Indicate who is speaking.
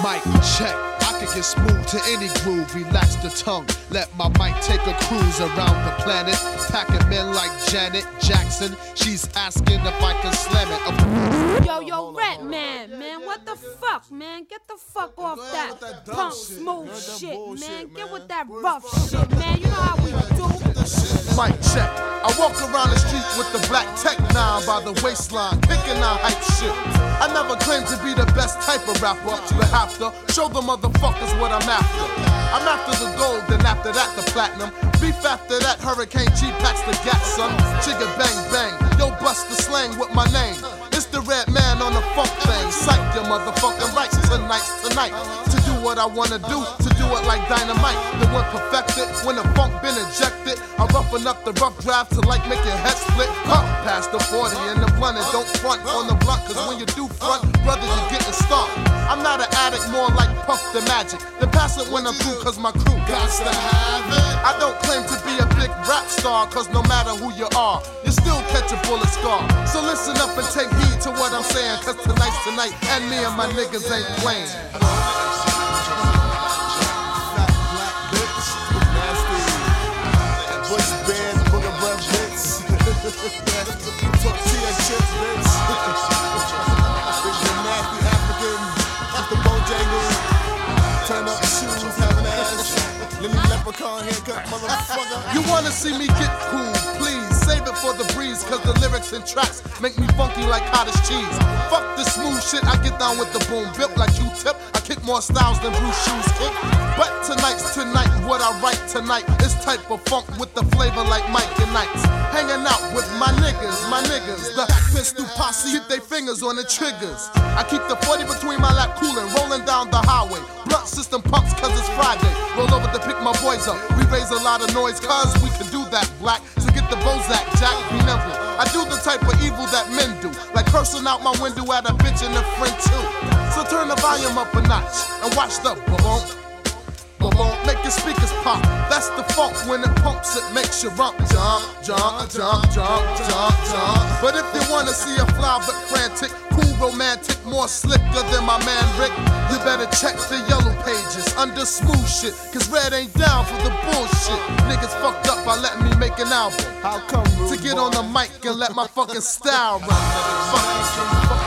Speaker 1: Mic check, I can get smooth to any groove. Relax the tongue, let my mic take a cruise around the planet. Packing men like Janet Jackson. She's asking if I can slam it.
Speaker 2: Yo, Rat man, what the fuck, man? Get the fuck off that punk smooth shit, man. Get with that rough shit, man. You know how we do.
Speaker 1: Mic check. I walk around the street with the black Tech 9 by the waistline, kicking out hype shit. I never claimed to be the best type of rapper, but have to show the motherfuckers what I'm after. I'm after the gold, then after that the platinum. Beef after that, Hurricane G packs the gat, son. Chigga bang bang, yo bust the slang with my name. It's the red man on the funk thing. Psych your motherfucking rights tonight. To do what I wanna do, to do it like dynamite. Then when perfected, when the funk been injected, I roughen up the rough draft to like make your head split. Past the 40 and the blunt and don't front on the blunt, cause when you do front, brother, you getting stomped. I'm not an addict, more like Puff the Magic. Then pass it when I'm through, cause my crew got to have it. I don't claim to be a big rap star, cause no matter who you are, you still catch a bullet scar. So listen up and take heed to what I'm saying, cause tonight's tonight, and me and my niggas ain't playing.
Speaker 3: Tortilla chips, bitch. Nasty African, just the Bojangles. Turn up the shoes, have an ass. Lily leprechaun haircut, motherfucker.
Speaker 1: You wanna see me get cool, please save it for the breeze, cause the lyrics and tracks make me funky like cottage cheese. Fuck the smooth shit, I get down with the boom bip like Q-tip. I kick more styles than Bruce Shoes kick. But tonight's tonight, what I write tonight is type of funk with the flavor like Mike and Knights. Hanging out with my niggas, the pistol posse, keep they fingers on the triggers. I keep the 40 between my lap, coolin', rolling down the highway. Blunt system pumps cause it's Friday. Roll over to pick my boys up. We raise a lot of noise cause we can do that, black. So get the Bozak, Jack, be nimble. I do the type of evil that men do, like cursing out my window at a bitch and a friend too. So turn the volume up a notch and watch the boom. Make your speakers pop. That's the funk when it pumps, it makes you jump. But if you wanna see a fly but frantic, cool, romantic, more slicker than my man Rick, you better check the yellow pages under smooth shit, cause Red ain't down for the bullshit. Niggas fucked up by letting me make an album.
Speaker 3: How come,
Speaker 1: to get on the mic and let my fucking style run?